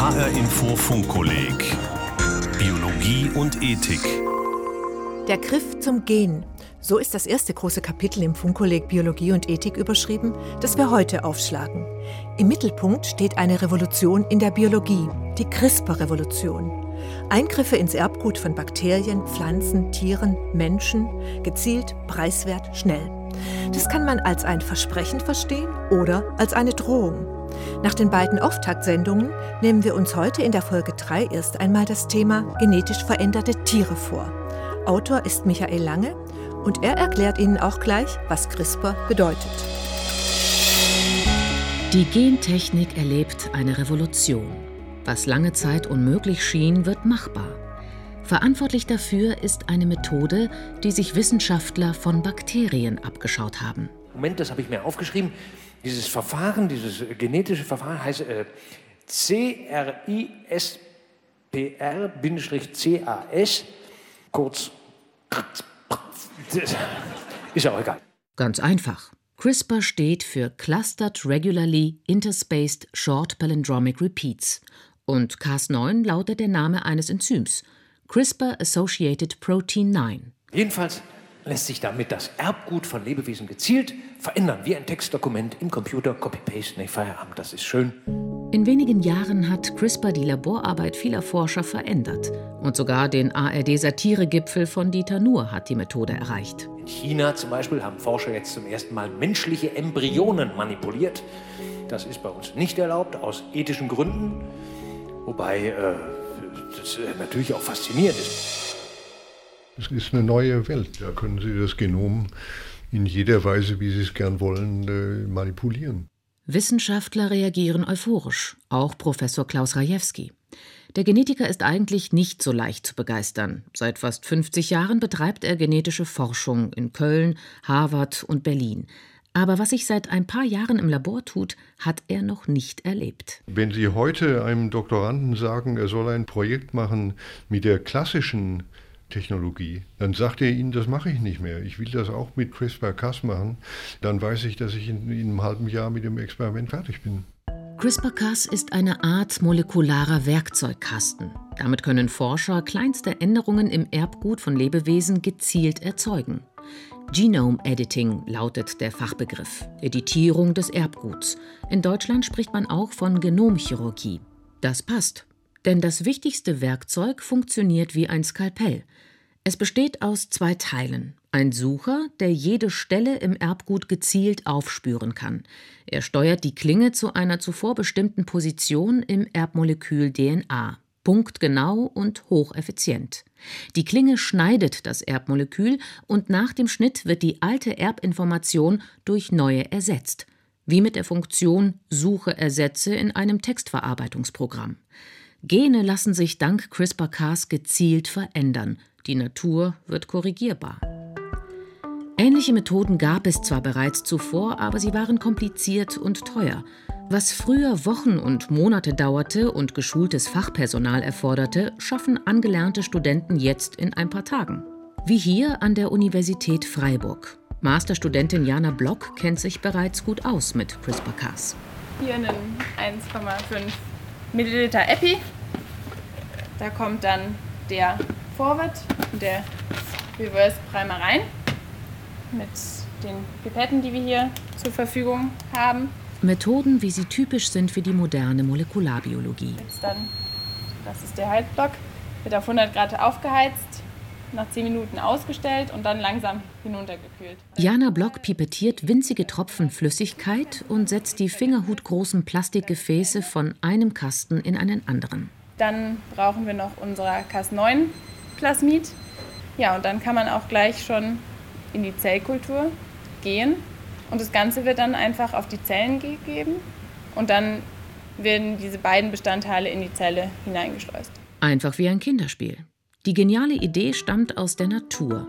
HR Info Funkkolleg Biologie und Ethik. Der Griff zum Gen. So ist das erste große Kapitel im Funkkolleg Biologie und Ethik überschrieben, das wir heute aufschlagen. Im Mittelpunkt steht eine Revolution in der Biologie, die CRISPR-Revolution. Eingriffe ins Erbgut von Bakterien, Pflanzen, Tieren, Menschen, gezielt, preiswert, schnell. Das kann man als ein Versprechen verstehen oder als eine Drohung. Nach den beiden Auftaktsendungen nehmen wir uns heute in der Folge 3 erst einmal das Thema genetisch veränderte Tiere vor. Autor ist Michael Lange und er erklärt Ihnen auch gleich, was CRISPR bedeutet. Die Gentechnik erlebt eine Revolution. Was lange Zeit unmöglich schien, wird machbar. Verantwortlich dafür ist eine Methode, die sich Wissenschaftler von Bakterien abgeschaut haben. Moment, das habe ich mir aufgeschrieben. Dieses Verfahren, dieses genetische Verfahren heißt CRISPR-CAS, kurz. Ist ja auch egal. Ganz einfach. CRISPR steht für Clustered Regularly Interspaced Short Palindromic Repeats. Und Cas9 lautet der Name eines Enzyms, CRISPR-Associated Protein 9. Jedenfalls lässt sich damit das Erbgut von Lebewesen gezielt verändern, wie ein Textdokument im Computer, Copy-Paste, nee, Feierabend, das ist schön. In wenigen Jahren hat CRISPR die Laborarbeit vieler Forscher verändert. Und sogar den ARD-Satiregipfel von Dieter Nuhr hat die Methode erreicht. In China zum Beispiel haben Forscher jetzt zum ersten Mal menschliche Embryonen manipuliert. Das ist bei uns nicht erlaubt, aus ethischen Gründen. Wobei das natürlich auch faszinierend ist. Es ist eine neue Welt. Da können Sie das Genom in jeder Weise, wie Sie es gern wollen, manipulieren. Wissenschaftler reagieren euphorisch, auch Professor Klaus Rajewski. Der Genetiker ist eigentlich nicht so leicht zu begeistern. Seit fast 50 Jahren betreibt er genetische Forschung in Köln, Harvard und Berlin. Aber was sich seit ein paar Jahren im Labor tut, hat er noch nicht erlebt. Wenn Sie heute einem Doktoranden sagen, er soll ein Projekt machen mit der klassischen Technologie, dann sagt er Ihnen, das mache ich nicht mehr. Ich will das auch mit CRISPR-Cas machen. Dann weiß ich, dass ich in einem halben Jahr mit dem Experiment fertig bin. CRISPR-Cas ist eine Art molekularer Werkzeugkasten. Damit können Forscher kleinste Änderungen im Erbgut von Lebewesen gezielt erzeugen. Genome Editing lautet der Fachbegriff, Editierung des Erbguts. In Deutschland spricht man auch von Genomchirurgie. Das passt, denn das wichtigste Werkzeug funktioniert wie ein Skalpell. Es besteht aus 2 Teilen. Ein Sucher, der jede Stelle im Erbgut gezielt aufspüren kann. Er steuert die Klinge zu einer zuvor bestimmten Position im Erbmolekül DNA. Punktgenau und hocheffizient. Die Klinge schneidet das Erbmolekül und nach dem Schnitt wird die alte Erbinformation durch neue ersetzt. Wie mit der Funktion Suche Ersetze in einem Textverarbeitungsprogramm. Gene lassen sich dank CRISPR-Cas gezielt verändern. Die Natur wird korrigierbar. Ähnliche Methoden gab es zwar bereits zuvor, aber sie waren kompliziert und teuer. Was früher Wochen und Monate dauerte und geschultes Fachpersonal erforderte, schaffen angelernte Studenten jetzt in ein paar Tagen. Wie hier an der Universität Freiburg. Masterstudentin Jana Block kennt sich bereits gut aus mit CRISPR-Cas. Hier einen 1,5 Milliliter Epi. Da kommt dann der Forward und der Reverse Primer rein. Mit den Pipetten, die wir hier zur Verfügung haben. Methoden, wie sie typisch sind für die moderne Molekularbiologie. Das ist der Heizblock, wird auf 100 Grad aufgeheizt, nach 10 Minuten ausgestellt und dann langsam hinuntergekühlt. Jana Block pipettiert winzige Tropfen Flüssigkeit und setzt die fingerhutgroßen Plastikgefäße von einem Kasten in einen anderen. Dann brauchen wir noch unser Cas9-Plasmid. Ja, und dann kann man auch gleich schon in die Zellkultur gehen. Und das Ganze wird dann einfach auf die Zellen gegeben und dann werden diese beiden Bestandteile in die Zelle hineingeschleust. Einfach wie ein Kinderspiel. Die geniale Idee stammt aus der Natur.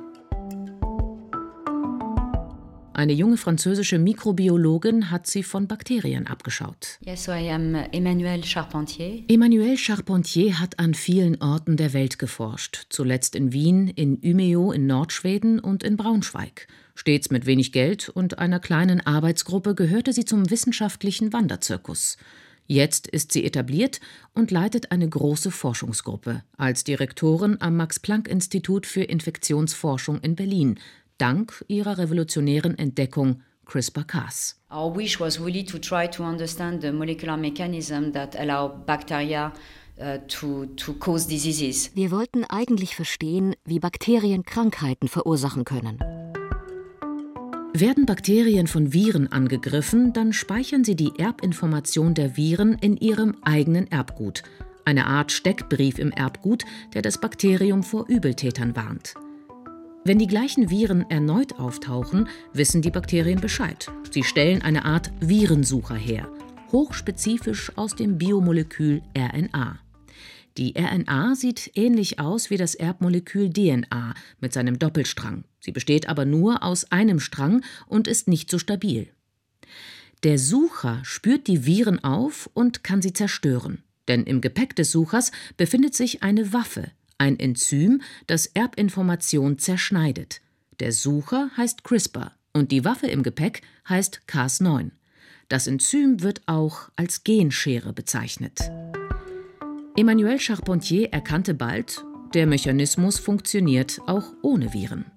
Eine junge französische Mikrobiologin hat sie von Bakterien abgeschaut. Yes, I am Emmanuelle Charpentier. Emmanuelle Charpentier hat an vielen Orten der Welt geforscht. Zuletzt in Wien, in Umeå in Nordschweden und in Braunschweig. Stets mit wenig Geld und einer kleinen Arbeitsgruppe gehörte sie zum wissenschaftlichen Wanderzirkus. Jetzt ist sie etabliert und leitet eine große Forschungsgruppe als Direktorin am Max-Planck-Institut für Infektionsforschung in Berlin, dank ihrer revolutionären Entdeckung CRISPR-Cas. Our wish was really to try to understand the molecular mechanism that allow bacteria to cause diseases. Wir wollten eigentlich verstehen, wie Bakterien Krankheiten verursachen können. Werden Bakterien von Viren angegriffen, dann speichern sie die Erbinformation der Viren in ihrem eigenen Erbgut. Eine Art Steckbrief im Erbgut, der das Bakterium vor Übeltätern warnt. Wenn die gleichen Viren erneut auftauchen, wissen die Bakterien Bescheid. Sie stellen eine Art Virensucher her, hochspezifisch aus dem Biomolekül RNA. Die RNA sieht ähnlich aus wie das Erbmolekül DNA mit seinem Doppelstrang. Sie besteht aber nur aus einem Strang und ist nicht so stabil. Der Sucher spürt die Viren auf und kann sie zerstören. Denn im Gepäck des Suchers befindet sich eine Waffe, ein Enzym, das Erbinformation zerschneidet. Der Sucher heißt CRISPR und die Waffe im Gepäck heißt Cas9. Das Enzym wird auch als Genschere bezeichnet. Emmanuel Charpentier erkannte bald, der Mechanismus funktioniert auch ohne Viren.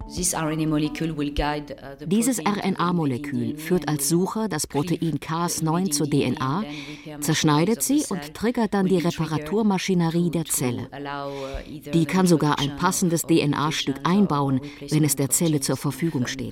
Dieses RNA-Molekül führt als Sucher das Protein Cas9 zur DNA, zerschneidet sie und triggert dann die Reparaturmaschinerie der Zelle. Die kann sogar ein passendes DNA-Stück einbauen, wenn es der Zelle zur Verfügung steht.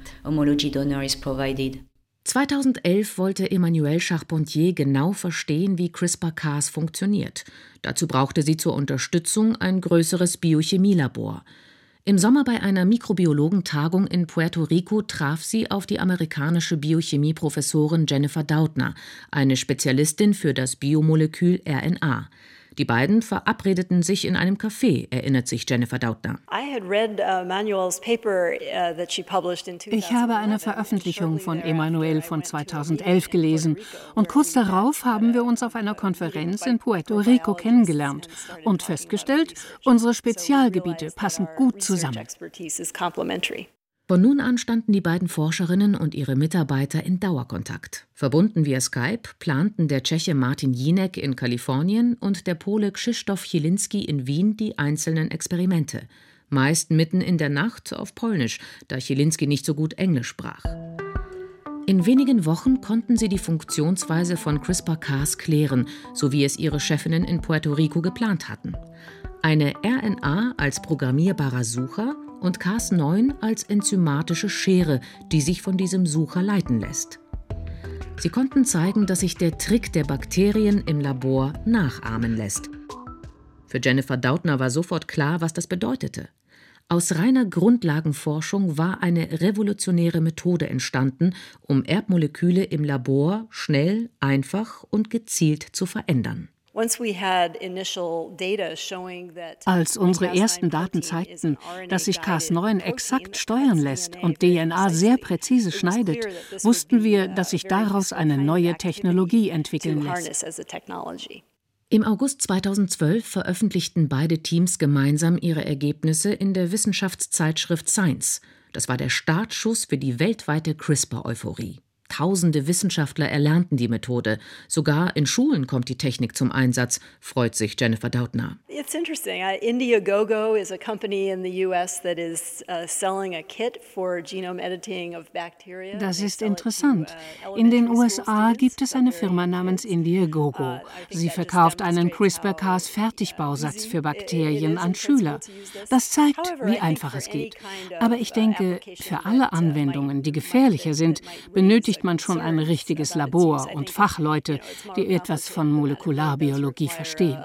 2011 wollte Emmanuel Charpentier genau verstehen, wie CRISPR-Cas funktioniert. Dazu brauchte sie zur Unterstützung ein größeres Biochemielabor. Im Sommer bei einer Mikrobiologentagung in Puerto Rico traf sie auf die amerikanische Biochemieprofessorin Jennifer Doudna, eine Spezialistin für das Biomolekül RNA. Die beiden verabredeten sich in einem Café, erinnert sich Jennifer Doudna. Ich habe eine Veröffentlichung von Emmanuel von 2011 gelesen und kurz darauf haben wir uns auf einer Konferenz in Puerto Rico kennengelernt und festgestellt, unsere Spezialgebiete passen gut zusammen. Von nun an standen die beiden Forscherinnen und ihre Mitarbeiter in Dauerkontakt. Verbunden via Skype planten der Tscheche Martin Jinek in Kalifornien und der Pole Krzysztof Chielinski in Wien die einzelnen Experimente. Meist mitten in der Nacht auf Polnisch, da Chielinski nicht so gut Englisch sprach. In wenigen Wochen konnten sie die Funktionsweise von CRISPR-Cas klären, so wie es ihre Chefinnen in Puerto Rico geplant hatten. Eine RNA als programmierbarer Sucher und Cas9 als enzymatische Schere, die sich von diesem Sucher leiten lässt. Sie konnten zeigen, dass sich der Trick der Bakterien im Labor nachahmen lässt. Für Jennifer Doudna war sofort klar, was das bedeutete. Aus reiner Grundlagenforschung war eine revolutionäre Methode entstanden, um Erbmoleküle im Labor schnell, einfach und gezielt zu verändern. Als unsere ersten Daten zeigten, dass sich Cas9 exakt steuern lässt und DNA sehr präzise schneidet, wussten wir, dass sich daraus eine neue Technologie entwickeln lässt. Im August 2012 veröffentlichten beide Teams gemeinsam ihre Ergebnisse in der Wissenschaftszeitschrift Science. Das war der Startschuss für die weltweite CRISPR-Euphorie. Tausende Wissenschaftler erlernten die Methode. Sogar in Schulen kommt die Technik zum Einsatz, freut sich Jennifer Doudna. It's interesting. Indiegogo is a company in the US that is selling a kit for genome editing of bacteria. Das ist interessant. In den USA gibt es eine Firma namens Indiegogo. Sie verkauft einen CRISPR-Cas-Fertigbausatz für Bakterien an Schüler. Das zeigt, wie einfach es geht. Aber ich denke, für alle Anwendungen, die gefährlicher sind, benötigt man schon ein richtiges Labor und Fachleute, die etwas von Molekularbiologie verstehen.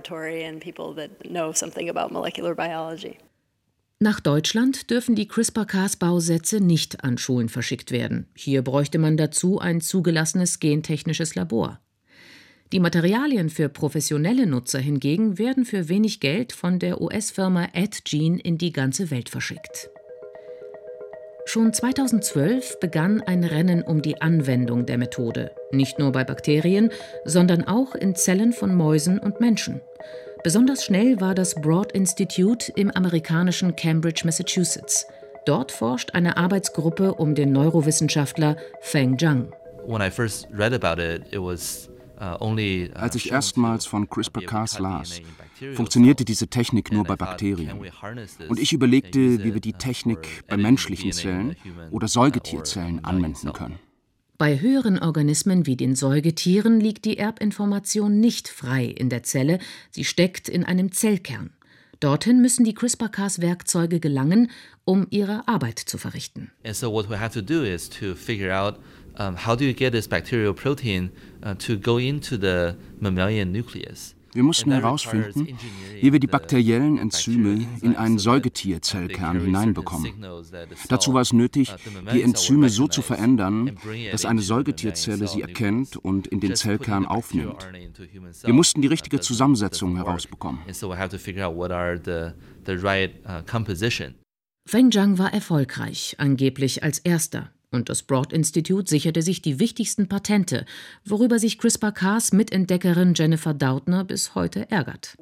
Nach Deutschland dürfen die CRISPR-Cas-Bausätze nicht an Schulen verschickt werden. Hier bräuchte man dazu ein zugelassenes gentechnisches Labor. Die Materialien für professionelle Nutzer hingegen werden für wenig Geld von der US-Firma AdGene in die ganze Welt verschickt. Schon 2012 begann ein Rennen um die Anwendung der Methode. Nicht nur bei Bakterien, sondern auch in Zellen von Mäusen und Menschen. Besonders schnell war das Broad Institute im amerikanischen Cambridge, Massachusetts. Dort forscht eine Arbeitsgruppe um den Neurowissenschaftler Feng Zhang. When I first read about it, it was Als ich erstmals von CRISPR-Cas las, funktionierte diese Technik nur bei Bakterien. Und ich überlegte, wie wir die Technik bei menschlichen Zellen oder Säugetierzellen anwenden können. Bei höheren Organismen wie den Säugetieren liegt die Erbinformation nicht frei in der Zelle, sie steckt in einem Zellkern. Dorthin müssen die CRISPR-Cas-Werkzeuge gelangen, um ihre Arbeit zu verrichten. And so what we have to do is to figure out how do you get this bacterial protein to go into the mammalian nucleus. Wir mussten herausfinden, wie wir die bakteriellen Enzyme in einen Säugetierzellkern hineinbekommen. Dazu war es nötig, die Enzyme so zu verändern, dass eine Säugetierzelle sie erkennt und in den Zellkern aufnimmt. Wir mussten die richtige Zusammensetzung herausbekommen. Feng Zhang war erfolgreich, angeblich als erster. Und das Broad-Institut sicherte sich die wichtigsten Patente, worüber sich CRISPR-Cas-Mitentdeckerin Jennifer Doudna bis heute ärgert.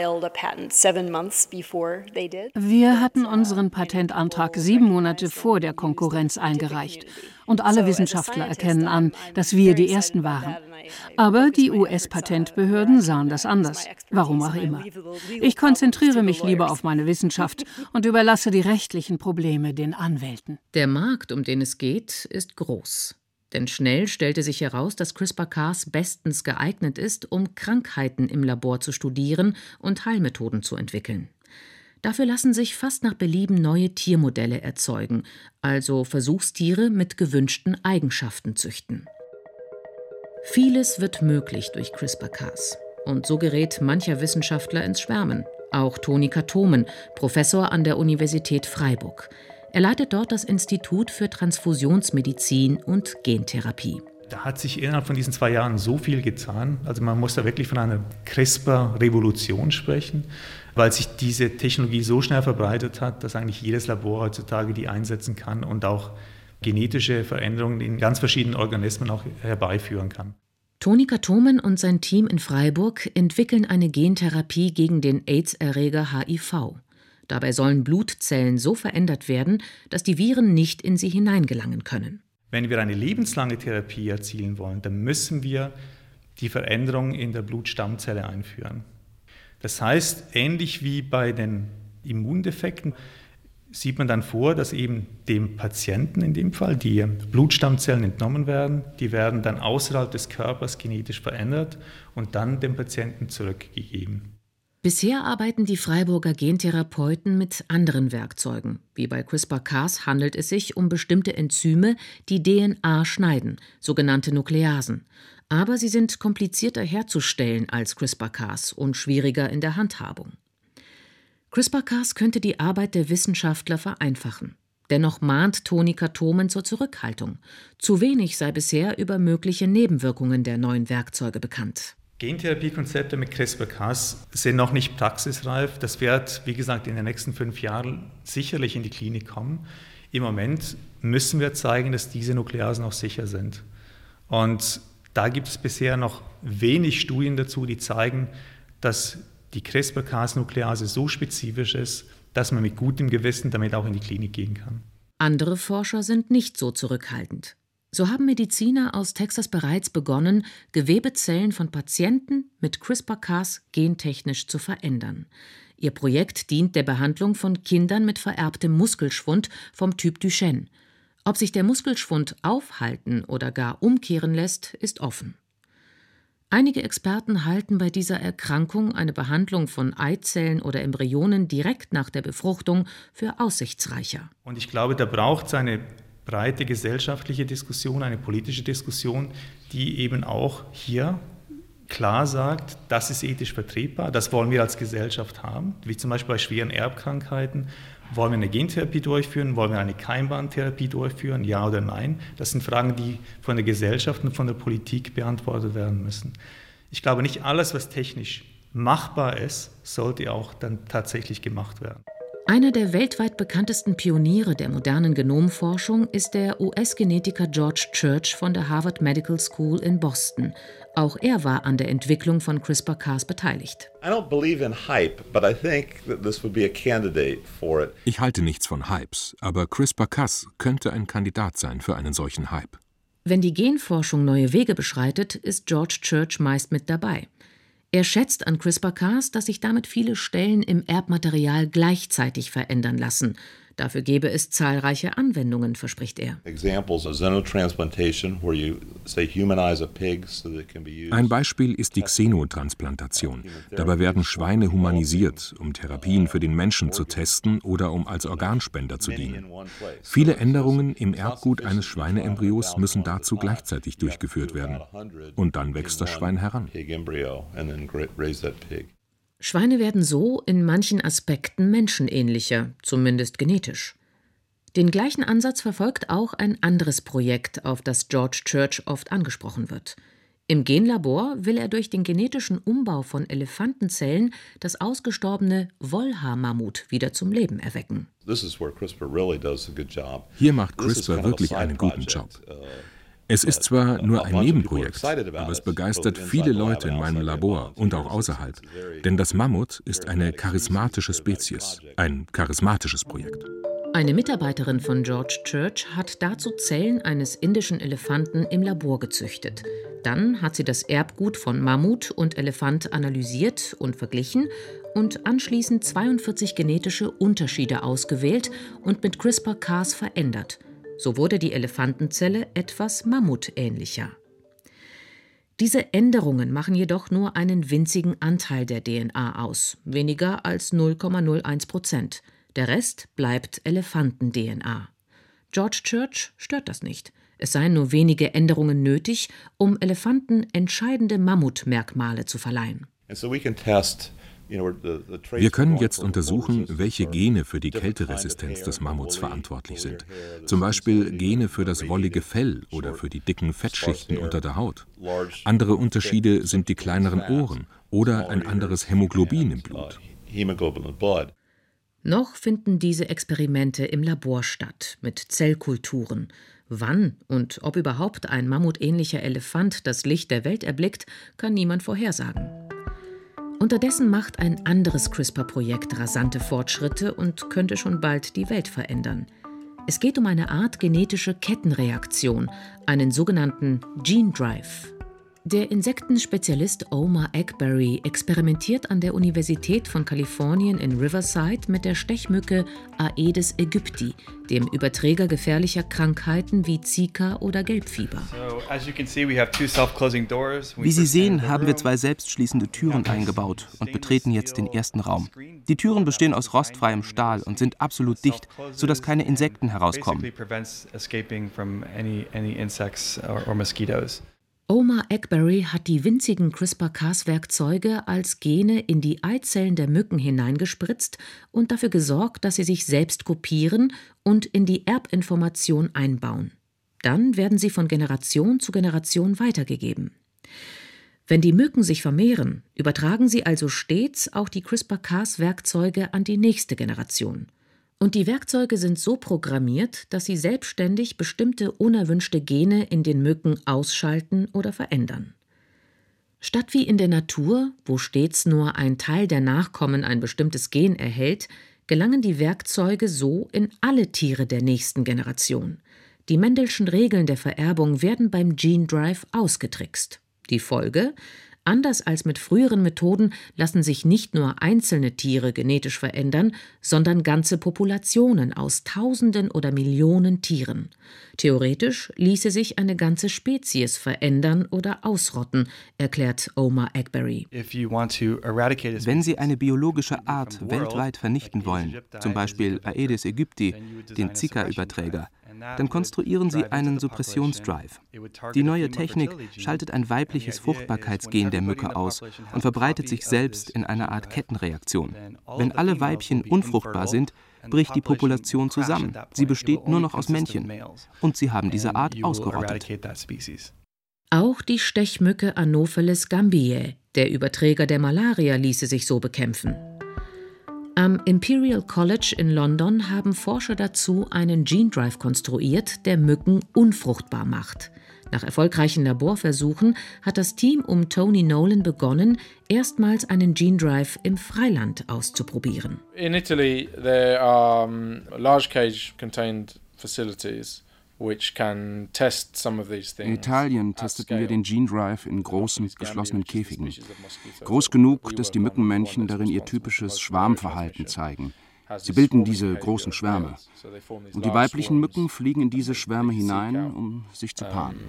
Wir hatten unseren Patentantrag 7 Monate vor der Konkurrenz eingereicht. Und alle Wissenschaftler erkennen an, dass wir die Ersten waren. Aber die US-Patentbehörden sahen das anders. Warum auch immer. Ich konzentriere mich lieber auf meine Wissenschaft und überlasse die rechtlichen Probleme den Anwälten. Der Markt, um den es geht, ist groß. Denn schnell stellte sich heraus, dass CRISPR-Cas bestens geeignet ist, um Krankheiten im Labor zu studieren und Heilmethoden zu entwickeln. Dafür lassen sich fast nach Belieben neue Tiermodelle erzeugen, also Versuchstiere mit gewünschten Eigenschaften züchten. Vieles wird möglich durch CRISPR-Cas. Und so gerät mancher Wissenschaftler ins Schwärmen. Auch Toni Katomen, Professor an der Universität Freiburg. Er leitet dort das Institut für Transfusionsmedizin und Gentherapie. Da hat sich innerhalb von diesen 2 Jahren so viel getan. Also man muss da wirklich von einer CRISPR-Revolution sprechen, weil sich diese Technologie so schnell verbreitet hat, dass eigentlich jedes Labor heutzutage die einsetzen kann und auch genetische Veränderungen in ganz verschiedenen Organismen auch herbeiführen kann. Toni Katomen und sein Team in Freiburg entwickeln eine Gentherapie gegen den AIDS-Erreger HIV. Dabei sollen Blutzellen so verändert werden, dass die Viren nicht in sie hineingelangen können. Wenn wir eine lebenslange Therapie erzielen wollen, dann müssen wir die Veränderung in der Blutstammzelle einführen. Das heißt, ähnlich wie bei den Immundefekten sieht man dann vor, dass eben dem Patienten in dem Fall die Blutstammzellen entnommen werden. Die werden dann außerhalb des Körpers genetisch verändert und dann dem Patienten zurückgegeben. Bisher arbeiten die Freiburger Gentherapeuten mit anderen Werkzeugen. Wie bei CRISPR-Cas handelt es sich um bestimmte Enzyme, die DNA schneiden, sogenannte Nukleasen. Aber sie sind komplizierter herzustellen als CRISPR-Cas und schwieriger in der Handhabung. CRISPR-Cas könnte die Arbeit der Wissenschaftler vereinfachen. Dennoch mahnt Toni Katomen zur Zurückhaltung. Zu wenig sei bisher über mögliche Nebenwirkungen der neuen Werkzeuge bekannt. Gentherapiekonzepte mit CRISPR-Cas sind noch nicht praxisreif. Das wird, wie gesagt, in den nächsten 5 Jahren sicherlich in die Klinik kommen. Im Moment müssen wir zeigen, dass diese Nukleasen auch sicher sind. Und da gibt es bisher noch wenig Studien dazu, die zeigen, dass die CRISPR-Cas-Nuklease so spezifisch ist, dass man mit gutem Gewissen damit auch in die Klinik gehen kann. Andere Forscher sind nicht so zurückhaltend. So haben Mediziner aus Texas bereits begonnen, Gewebezellen von Patienten mit CRISPR-Cas gentechnisch zu verändern. Ihr Projekt dient der Behandlung von Kindern mit vererbtem Muskelschwund vom Typ Duchenne. Ob sich der Muskelschwund aufhalten oder gar umkehren lässt, ist offen. Einige Experten halten bei dieser Erkrankung eine Behandlung von Eizellen oder Embryonen direkt nach der Befruchtung für aussichtsreicher. Und ich glaube, da braucht es eine breite gesellschaftliche Diskussion, eine politische Diskussion, die eben auch hier klar sagt, das ist ethisch vertretbar, das wollen wir als Gesellschaft haben, wie zum Beispiel bei schweren Erbkrankheiten. Wollen wir eine Gentherapie durchführen, wollen wir eine Keimbahntherapie durchführen, ja oder nein? Das sind Fragen, die von der Gesellschaft und von der Politik beantwortet werden müssen. Ich glaube, nicht alles, was technisch machbar ist, sollte auch dann tatsächlich gemacht werden. Einer der weltweit bekanntesten Pioniere der modernen Genomforschung ist der US-Genetiker George Church von der Harvard Medical School in Boston. Auch er war an der Entwicklung von CRISPR-Cas beteiligt. Ich halte nichts von Hypes, aber CRISPR-Cas könnte ein Kandidat sein für einen solchen Hype. Wenn die Genforschung neue Wege beschreitet, ist George Church meist mit dabei. Er schätzt an CRISPR-Cas, dass sich damit viele Stellen im Erbmaterial gleichzeitig verändern lassen. Dafür gäbe es zahlreiche Anwendungen, verspricht er. Ein Beispiel ist die Xenotransplantation. Dabei werden Schweine humanisiert, um Therapien für den Menschen zu testen oder um als Organspender zu dienen. Viele Änderungen im Erbgut eines Schweineembryos müssen dazu gleichzeitig durchgeführt werden. Und dann wächst das Schwein heran. Schweine werden so in manchen Aspekten menschenähnlicher, zumindest genetisch. Den gleichen Ansatz verfolgt auch ein anderes Projekt, auf das George Church oft angesprochen wird. Im Genlabor will er durch den genetischen Umbau von Elefantenzellen das ausgestorbene Wollhaar-Mammut wieder zum Leben erwecken. Hier macht CRISPR wirklich einen guten Job. Es ist zwar nur ein Nebenprojekt, aber es begeistert viele Leute in meinem Labor und auch außerhalb. Denn das Mammut ist eine charismatische Spezies, ein charismatisches Projekt. Eine Mitarbeiterin von George Church hat dazu Zellen eines indischen Elefanten im Labor gezüchtet. Dann hat sie das Erbgut von Mammut und Elefant analysiert und verglichen und anschließend 42 genetische Unterschiede ausgewählt und mit CRISPR-Cas verändert. So wurde die Elefantenzelle etwas mammutähnlicher. Diese Änderungen machen jedoch nur einen winzigen Anteil der DNA aus, weniger als 0,01%. Der Rest bleibt Elefanten-DNA. George Church stört das nicht. Es seien nur wenige Änderungen nötig, um Elefanten entscheidende Mammutmerkmale zu verleihen. Wir können jetzt untersuchen, welche Gene für die Kälteresistenz des Mammuts verantwortlich sind. Zum Beispiel Gene für das wollige Fell oder für die dicken Fettschichten unter der Haut. Andere Unterschiede sind die kleineren Ohren oder ein anderes Hämoglobin im Blut. Noch finden diese Experimente im Labor statt, mit Zellkulturen. Wann und ob überhaupt ein mammutähnlicher Elefant das Licht der Welt erblickt, kann niemand vorhersagen. Unterdessen macht ein anderes CRISPR-Projekt rasante Fortschritte und könnte schon bald die Welt verändern. Es geht um eine Art genetische Kettenreaktion, einen sogenannten Gene Drive. Der Insektenspezialist Omar Egberry experimentiert an der Universität von Kalifornien in Riverside mit der Stechmücke Aedes aegypti, dem Überträger gefährlicher Krankheiten wie Zika oder Gelbfieber. Wie Sie sehen, haben wir 2 selbstschließende Türen eingebaut und betreten jetzt den ersten Raum. Die Türen bestehen aus rostfreiem Stahl und sind absolut dicht, sodass keine Insekten herauskommen. Omar Egberry hat die winzigen CRISPR-Cas-Werkzeuge als Gene in die Eizellen der Mücken hineingespritzt und dafür gesorgt, dass sie sich selbst kopieren und in die Erbinformation einbauen. Dann werden sie von Generation zu Generation weitergegeben. Wenn die Mücken sich vermehren, übertragen sie also stets auch die CRISPR-Cas-Werkzeuge an die nächste Generation. Und die Werkzeuge sind so programmiert, dass sie selbstständig bestimmte unerwünschte Gene in den Mücken ausschalten oder verändern. Statt wie in der Natur, wo stets nur ein Teil der Nachkommen ein bestimmtes Gen erhält, gelangen die Werkzeuge so in alle Tiere der nächsten Generation. Die Mendelschen Regeln der Vererbung werden beim Gene Drive ausgetrickst. Die Folge? Anders als mit früheren Methoden lassen sich nicht nur einzelne Tiere genetisch verändern, sondern ganze Populationen aus Tausenden oder Millionen Tieren. Theoretisch ließe sich eine ganze Spezies verändern oder ausrotten, erklärt Omar Egberry. Wenn Sie eine biologische Art weltweit vernichten wollen, zum Beispiel Aedes aegypti, den Zika-Überträger, dann konstruieren Sie einen Suppressionsdrive. Die neue Technik schaltet ein weibliches Fruchtbarkeitsgen der Mücke aus und verbreitet sich selbst in einer Art Kettenreaktion. Wenn alle Weibchen unfruchtbar sind, bricht die Population zusammen. Sie besteht nur noch aus Männchen. Und sie haben diese Art ausgerottet. Auch die Stechmücke Anopheles gambiae, der Überträger der Malaria, ließe sich so bekämpfen. Am Imperial College in London haben Forscher dazu einen Gene Drive konstruiert, der Mücken unfruchtbar macht. Nach erfolgreichen Laborversuchen hat das Team um Tony Nolan begonnen, erstmals einen Gene Drive im Freiland auszuprobieren. In Italy there are large cage contained facilities In Italien testeten wir den Gene Drive in großen, geschlossenen Käfigen. Groß genug, dass die Mückenmännchen darin ihr typisches Schwarmverhalten zeigen. Sie bilden diese großen Schwärme. Und die weiblichen Mücken fliegen in diese Schwärme hinein, um sich zu paaren.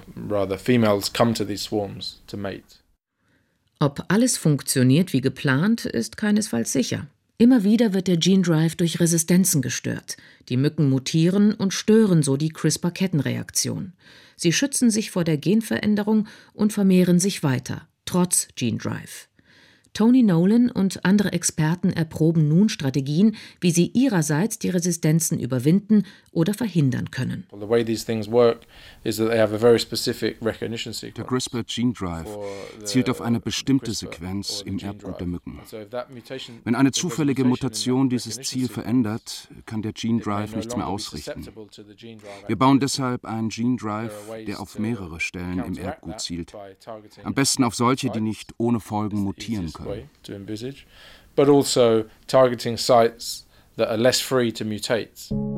Ob alles funktioniert wie geplant, ist keinesfalls sicher. Immer wieder wird der Gene Drive durch Resistenzen gestört. Die Mücken mutieren und stören so die CRISPR-Kettenreaktion. Sie schützen sich vor der Genveränderung und vermehren sich weiter, trotz Gene Drive. Tony Nolan und andere Experten erproben nun Strategien, wie sie ihrerseits die Resistenzen überwinden oder verhindern können. Der CRISPR Gene Drive zielt auf eine bestimmte Sequenz im Erbgut der Mücken. Wenn eine zufällige Mutation dieses Ziel verändert, kann der Gene Drive nichts mehr ausrichten. Wir bauen deshalb einen Gene Drive, der auf mehrere Stellen im Erbgut zielt. Am besten auf solche, die nicht ohne Folgen mutieren können. To envisage, but also targeting sites that are less free to mutate.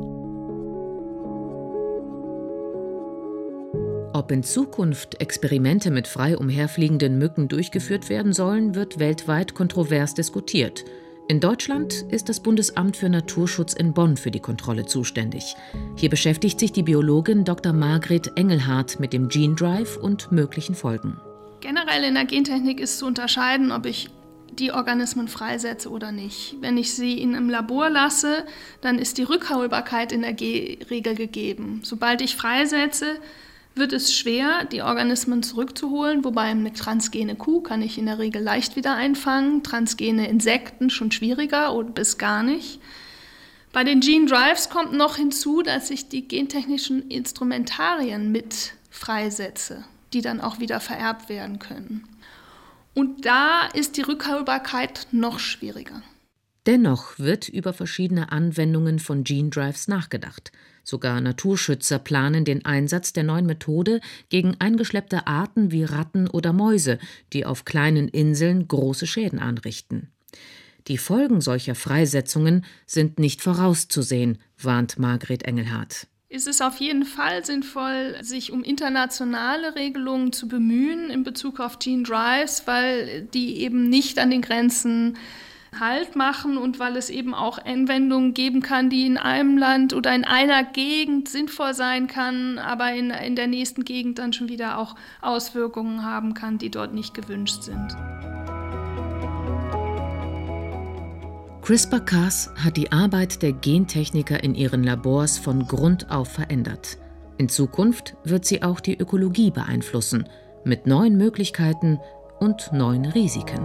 Ob in Zukunft Experimente mit frei umherfliegenden Mücken durchgeführt werden sollen, wird weltweit kontrovers diskutiert. In Deutschland ist das Bundesamt für Naturschutz in Bonn für die Kontrolle zuständig. Hier beschäftigt sich die Biologin Dr. Margret Engelhardt mit dem Gene Drive und möglichen Folgen. Generell in der Gentechnik ist zu unterscheiden, ob ich die Organismen freisetze oder nicht. Wenn ich sie in einem Labor lasse, dann ist die Rückholbarkeit in der Regel gegeben. Sobald ich freisetze, wird es schwer, die Organismen zurückzuholen, wobei eine transgene Kuh kann ich in der Regel leicht wieder einfangen, transgene Insekten schon schwieriger oder bis gar nicht. Bei den Gene Drives kommt noch hinzu, dass ich die gentechnischen Instrumentarien mit freisetze, die dann auch wieder vererbt werden können. Und da ist die Rückholbarkeit noch schwieriger. Dennoch wird über verschiedene Anwendungen von Gene Drives nachgedacht. Sogar Naturschützer planen den Einsatz der neuen Methode gegen eingeschleppte Arten wie Ratten oder Mäuse, die auf kleinen Inseln große Schäden anrichten. Die Folgen solcher Freisetzungen sind nicht vorauszusehen, warnt Margret Engelhardt. Es ist auf jeden Fall sinnvoll, sich um internationale Regelungen zu bemühen in Bezug auf Gene Drives, weil die eben nicht an den Grenzen Halt machen und weil es eben auch Anwendungen geben kann, die in einem Land oder in einer Gegend sinnvoll sein kann, aber in der nächsten Gegend dann schon wieder auch Auswirkungen haben kann, die dort nicht gewünscht sind. CRISPR-Cas hat die Arbeit der Gentechniker in ihren Labors von Grund auf verändert. In Zukunft wird sie auch die Ökologie beeinflussen, mit neuen Möglichkeiten und neuen Risiken.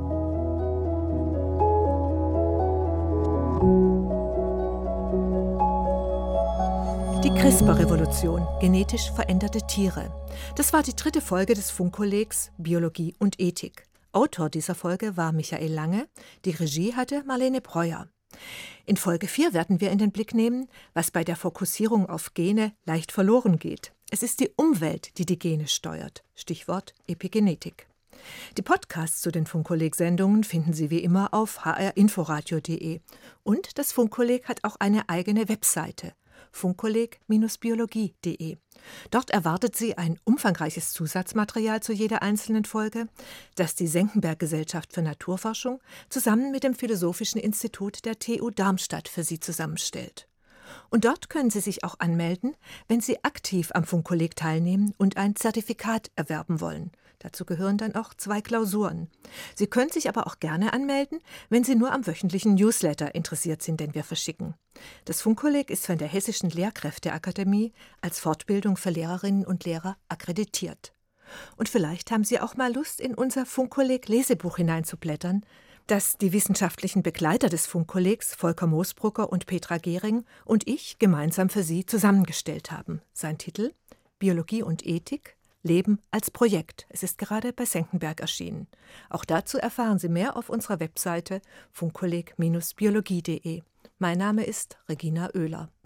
Die CRISPR-Revolution, genetisch veränderte Tiere. Das war die 3. Folge des Funkkollegs Biologie und Ethik. Autor dieser Folge war Michael Lange, die Regie hatte Marlene Breuer. In Folge 4 werden wir in den Blick nehmen, was bei der Fokussierung auf Gene leicht verloren geht. Es ist die Umwelt, die die Gene steuert. Stichwort Epigenetik. Die Podcasts zu den Funkkolleg-Sendungen finden Sie wie immer auf hrinforadio.de. Und das Funkkolleg hat auch eine eigene Webseite, funkkolleg-biologie.de. Dort erwartet Sie ein umfangreiches Zusatzmaterial zu jeder einzelnen Folge, das die Senckenberg-Gesellschaft für Naturforschung zusammen mit dem Philosophischen Institut der TU Darmstadt für Sie zusammenstellt. Und dort können Sie sich auch anmelden, wenn Sie aktiv am Funkkolleg teilnehmen und ein Zertifikat erwerben wollen. Dazu gehören dann auch 2 Klausuren. Sie können sich aber auch gerne anmelden, wenn Sie nur am wöchentlichen Newsletter interessiert sind, den wir verschicken. Das Funkkolleg ist von der Hessischen Lehrkräfteakademie als Fortbildung für Lehrerinnen und Lehrer akkreditiert. Und vielleicht haben Sie auch mal Lust, in unser Funkkolleg-Lesebuch hineinzublättern, das die wissenschaftlichen Begleiter des Funkkollegs, Volker Moosbrucker und Petra Gehring, und ich gemeinsam für Sie zusammengestellt haben. Sein Titel: Biologie und Ethik. Leben als Projekt. Es ist gerade bei Senckenberg erschienen. Auch dazu erfahren Sie mehr auf unserer Webseite funkkolleg-biologie.de. Mein Name ist Regina Oehler.